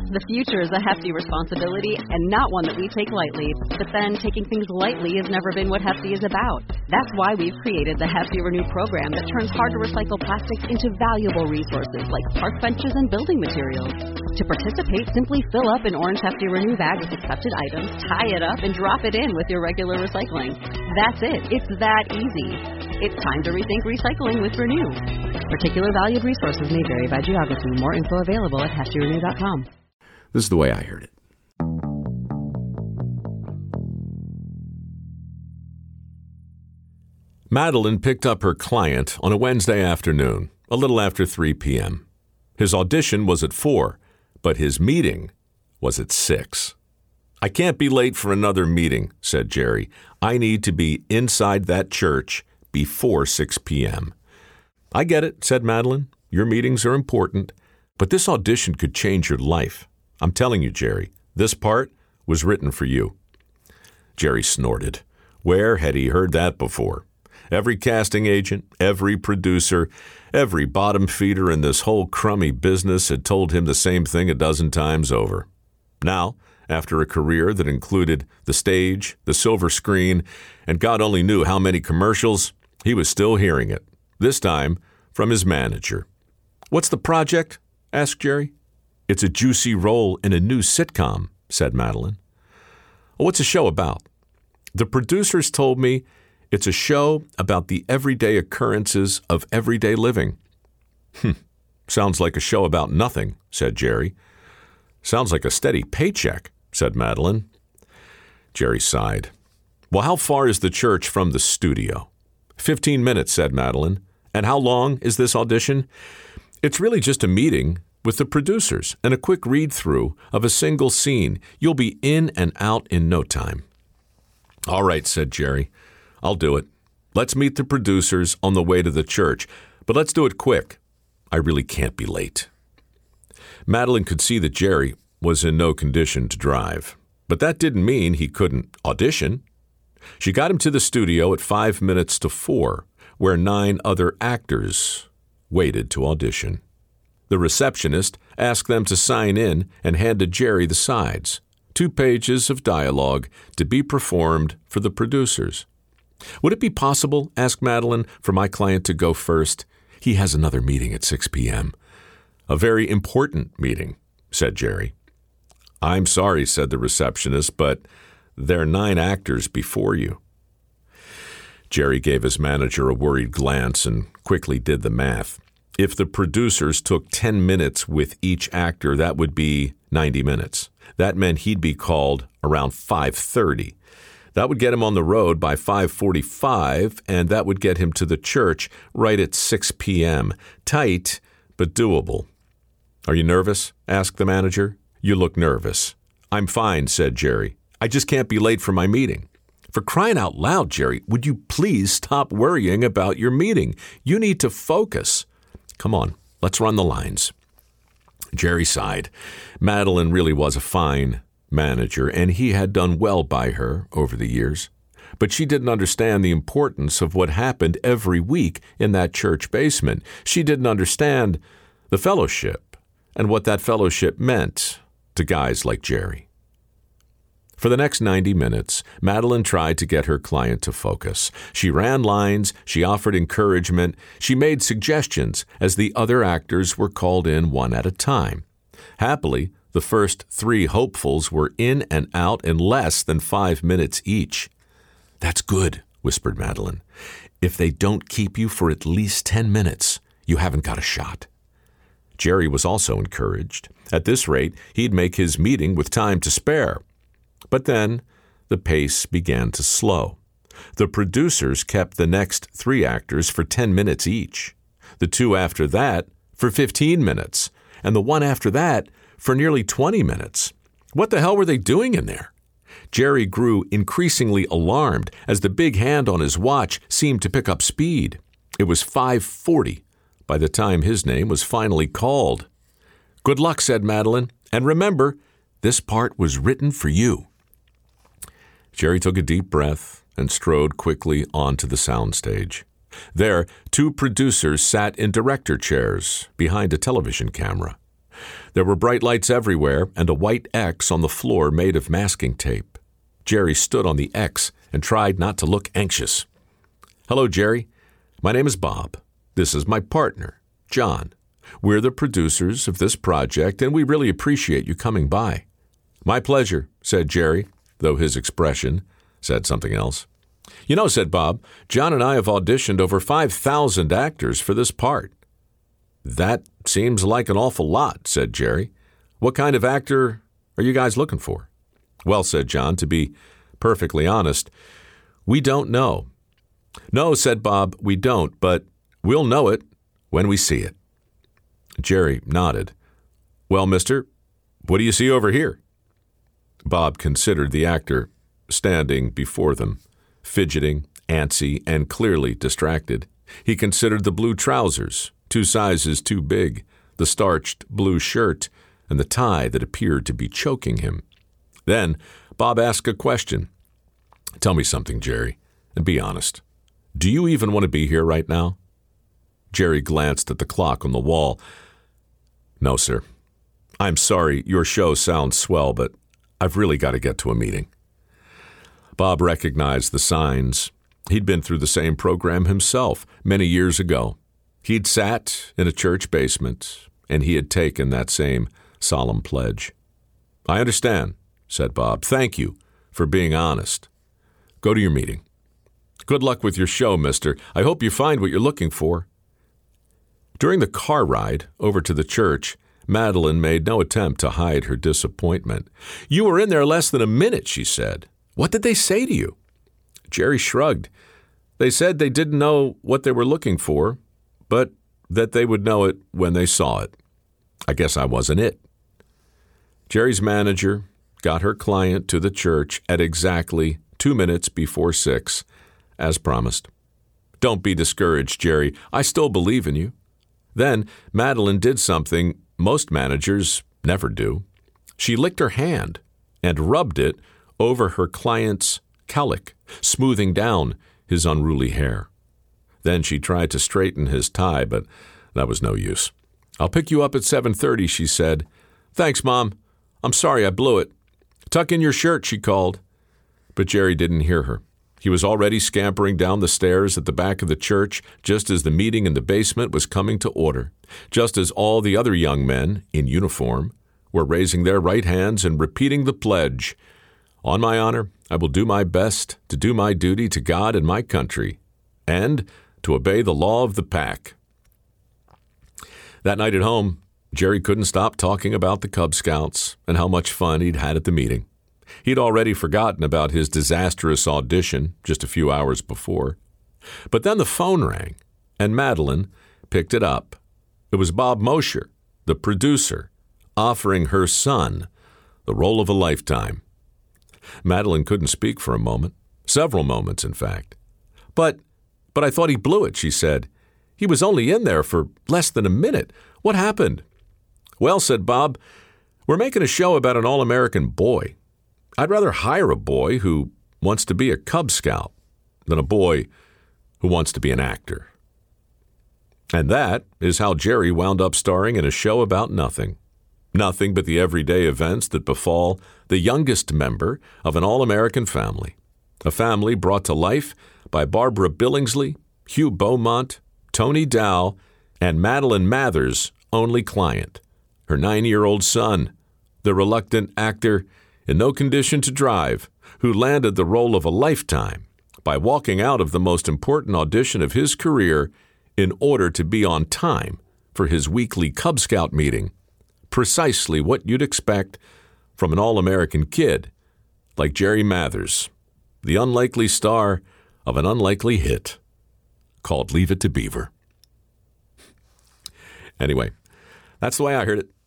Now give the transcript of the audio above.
The future is a hefty responsibility and not one that we take lightly. But then taking things lightly has never been what Hefty is about. That's why we've created the Hefty Renew program that turns hard-to-recycle plastics into valuable resources like park benches and building materials. To participate, simply fill up an orange Hefty Renew bag with accepted items, tie it up, and drop it in with your regular recycling. That's it. It's that easy. It's time to rethink recycling with Renew. Particular valued resources may vary by geography. More info available at heftyrenew.com. This is the way I heard it. Madeline picked up her client on a Wednesday afternoon, a little after 3 p.m. His audition was at 4, but his meeting was at 6. "I can't be late for another meeting," said Jerry. "I need to be inside that church before 6 p.m. "I get it," said Madeline. "Your meetings are important, but this audition could change your life. I'm telling you, Jerry, this part was written for you." Jerry snorted. Where had he heard that before? Every casting agent, every producer, every bottom feeder in this whole crummy business had told him the same thing a dozen times over. Now, after a career that included the stage, the silver screen, and God only knew how many commercials, he was still hearing it, this time from his manager. "What's the project?" asked Jerry. "It's a juicy role in a new sitcom," said Madeline. "What's the show about?" "The producers told me it's a show about the everyday occurrences of everyday living." "Sounds like a show about nothing," said Jerry. "Sounds like a steady paycheck," said Madeline. Jerry sighed. "Well, how far is the church from the studio?" 15 minutes, said Madeline. "And how long is this audition?" "It's really just a meeting with the producers and a quick read-through of a single scene. You'll be in and out in no time." "All right," said Jerry. "I'll do it. Let's meet the producers on the way to the church, but let's do it quick. I really can't be late." Madeline could see that Jerry was in no condition to drive, but that didn't mean he couldn't audition. She got him to the studio at 5 minutes to 4, where 9 other actors waited to audition. The receptionist asked them to sign in and handed Jerry the sides, 2 pages of dialogue to be performed for the producers. "Would it be possible," asked Madeline, "for my client to go first? He has another meeting at 6 p.m. "A very important meeting," said Jerry. "I'm sorry," said the receptionist, "but there are 9 actors before you." Jerry gave his manager a worried glance and quickly did the math. If the producers took 10 minutes with each actor, that would be 90 minutes. That meant he'd be called around 5:30. That would get him on the road by 5:45, and that would get him to the church right at 6 p.m. Tight, but doable. "Are you nervous?" asked the manager. "You look nervous." "I'm fine," said Jerry. "I just can't be late for my meeting." "For crying out loud, Jerry, would you please stop worrying about your meeting? You need to focus. Come on, let's run the lines." Jerry sighed. Madeline really was a fine manager, and he had done well by her over the years. But she didn't understand the importance of what happened every week in that church basement. She didn't understand the fellowship and what that fellowship meant to guys like Jerry. For the next 90 minutes, Madeline tried to get her client to focus. She ran lines, she offered encouragement, she made suggestions as the other actors were called in one at a time. Happily, the first 3 hopefuls were in and out in less than 5 minutes each. "That's good," whispered Madeline. "If they don't keep you for at least 10 minutes, you haven't got a shot." Jerry was also encouraged. At this rate, he'd make his meeting with time to spare. But then the pace began to slow. The producers kept the next 3 actors for 10 minutes each, the 2 after that for 15 minutes, and the one after that for nearly 20 minutes. What the hell were they doing in there? Jerry grew increasingly alarmed as the big hand on his watch seemed to pick up speed. It was 5:40 by the time his name was finally called. "Good luck," said Madeline, "and remember, this part was written for you." Jerry took a deep breath and strode quickly onto the soundstage. There, 2 producers sat in director chairs behind a television camera. There were bright lights everywhere and a white X on the floor made of masking tape. Jerry stood on the X and tried not to look anxious. "Hello, Jerry. My name is Bob. This is my partner, John. We're the producers of this project, and we really appreciate you coming by." "My pleasure," said Jerry, though his expression said something else. "You know," said Bob, "John and I have auditioned over 5,000 actors for this part." "That seems like an awful lot," said Jerry. "What kind of actor are you guys looking for?" "Well," said John, "to be perfectly honest, we don't know." "No," said Bob, "we don't, but we'll know it when we see it." Jerry nodded. "Well, mister, what do you see over here?" Bob considered the actor standing before them, fidgeting, antsy, and clearly distracted. He considered the blue trousers, 2 sizes too big, the starched blue shirt, and the tie that appeared to be choking him. Then Bob asked a question. "Tell me something, Jerry, and be honest. Do you even want to be here right now?" Jerry glanced at the clock on the wall. "No, sir. I'm sorry, your show sounds swell, but I've really got to get to a meeting." Bob recognized the signs. He'd been through the same program himself many years ago. He'd sat in a church basement, and he had taken that same solemn pledge. "I understand," said Bob. "Thank you for being honest. Go to your meeting. Good luck with your show, mister. I hope you find what you're looking for." During the car ride over to the church, Madeline made no attempt to hide her disappointment. "You were in there less than a minute," she said. "What did they say to you?" Jerry shrugged. "They said they didn't know what they were looking for, but that they would know it when they saw it. I guess I wasn't it." Jerry's manager got her client to the church at exactly 2 minutes before 6, as promised. "Don't be discouraged, Jerry. I still believe in you." Then Madeline did something most managers never do. She licked her hand and rubbed it over her client's cowlick, smoothing down his unruly hair. Then she tried to straighten his tie, but that was no use. "I'll pick you up at 7:30, she said. "Thanks, Mom. I'm sorry I blew it." "Tuck in your shirt," she called. But Jerry didn't hear her. He was already scampering down the stairs at the back of the church just as the meeting in the basement was coming to order, just as all the other young men in uniform were raising their right hands and repeating the pledge, "On my honor, I will do my best to do my duty to God and my country, and to obey the law of the pack." That night at home, Jerry couldn't stop talking about the Cub Scouts and how much fun he'd had at the meeting. He'd already forgotten about his disastrous audition just a few hours before. But then the phone rang, and Madeline picked it up. It was Bob Mosher, the producer, offering her son the role of a lifetime. Madeline couldn't speak for a moment, several moments, in fact. But I thought he blew it," she said. "He was only in there for less than a minute. What happened?" "Well," said Bob, "we're making a show about an all-American boy. I'd rather hire a boy who wants to be a Cub Scout than a boy who wants to be an actor." And that is how Jerry wound up starring in a show about nothing. Nothing but the everyday events that befall the youngest member of an all-American family. A family brought to life by Barbara Billingsley, Hugh Beaumont, Tony Dow, and Madeline Mather's only client, her 9-year-old son, the reluctant actor in no condition to drive, who landed the role of a lifetime by walking out of the most important audition of his career in order to be on time for his weekly Cub Scout meeting. Precisely what you'd expect from an all-American kid like Jerry Mathers, the unlikely star of an unlikely hit called Leave It to Beaver. Anyway, that's the way I heard it.